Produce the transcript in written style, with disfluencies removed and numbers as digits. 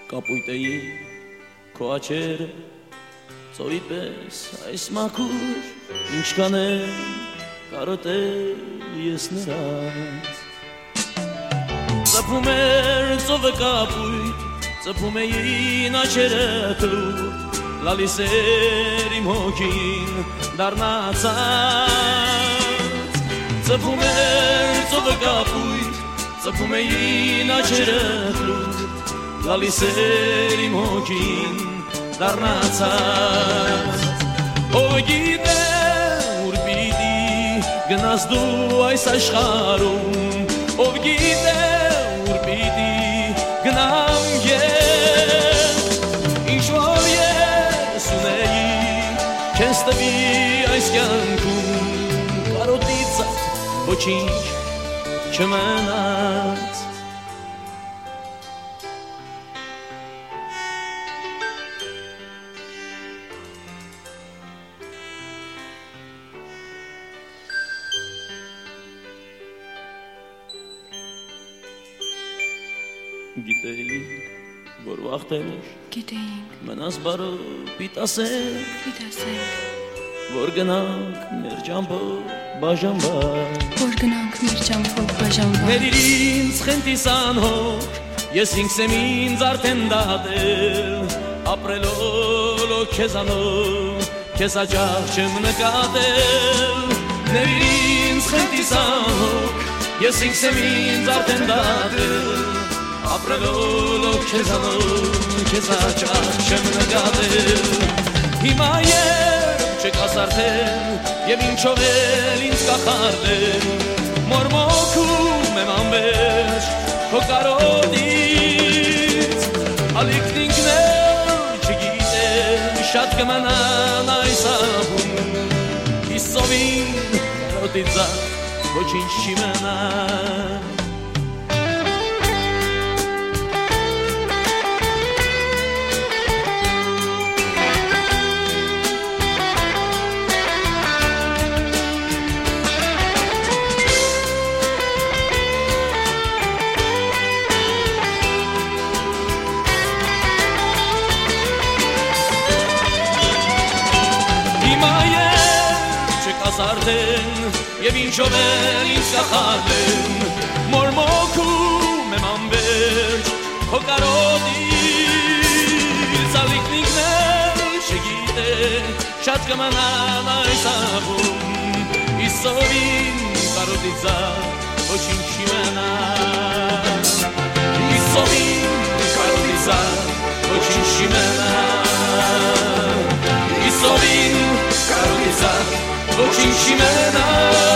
կապույտեի քո աչերը ծովի պես այս մաքուր ինչ կանեմ կարոտել ես նրանց ծփում էր ծովը կապույտ ծփում էին աչերը թլուր լալիս էր իմ հոգին դառնացած ծփում էր ծովը կապույտ ծփում էին աչերը թլուր լալիս էր իմ հոգին դառնացած ով գիտե ուր պիտի գնաս դու այս աշխարհում ով գիտե ուր պիտի գնամ ես ինչ որ ես ունեի քեզ տվի այս կյանքում կարոտից ոչինչ չմնաց Գիտեինք, որ վաղտենուր մնաս բարո պիտասենք որ գնանք մեր ճամփով բաժանված Ներիր ինձ խենտիսան հոգ ես ինքս եմ ինձ արդեն դատել ապրելով քեզանով քեզ հաճախ չեմ նկատել Ներիր ինձ խենտիսան հոգ ես ինքս եմ ինձ արդեն դատել ապրելով քեզանով քեզ հաճախ չեմ նկատել հիմա երբ չկաս արդեն եւ ինչով էլ ինձ կախարդել մորմոքում եմ անվերջ քո կարոտից ալիքն ինքն էլ չգիտե շատ կմնան այս ահում իսովին կարոտից ոչինչ չի մնա արդեն եւ ինչով էլ ինձ կախարդեն մորմոքում եմ անվերջ քո կարոտից ալիքն ինքն էլ չգիտե շատ կմնան այս ահում իսովին կարոտից ոչինչ չի մնա իսովին կարոտից ոչինչ չի մնա իսովին կարոտից ոչինչ չի մնա